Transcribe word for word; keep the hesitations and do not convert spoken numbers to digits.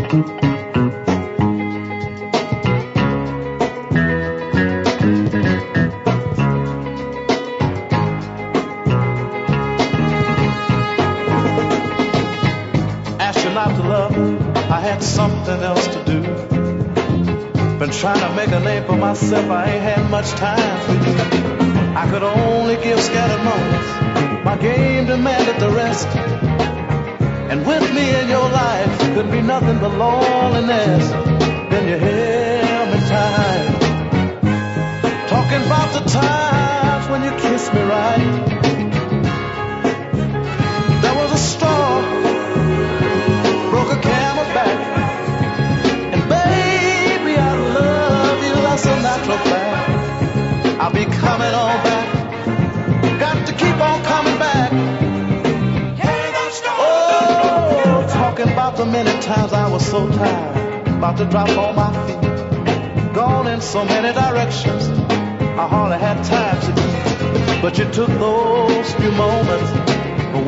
Asked you not to love, I had something else to do. Been trying to make a name for myself, I ain't had much time for you. I could only give scattered moments, my game demanded the rest. And with me in your life, could be nothing but loneliness. Then you held me tight, talking about the times when you kissed me right. There was a straw, broke a camel's back, and baby, I love you, that's a natural fact. I'll be coming on back, got to keep on coming back. Oh, talking about the many times I was so tired, about to drop on my feet, gone in so many directions, I hardly had time to eat. But you took those few moments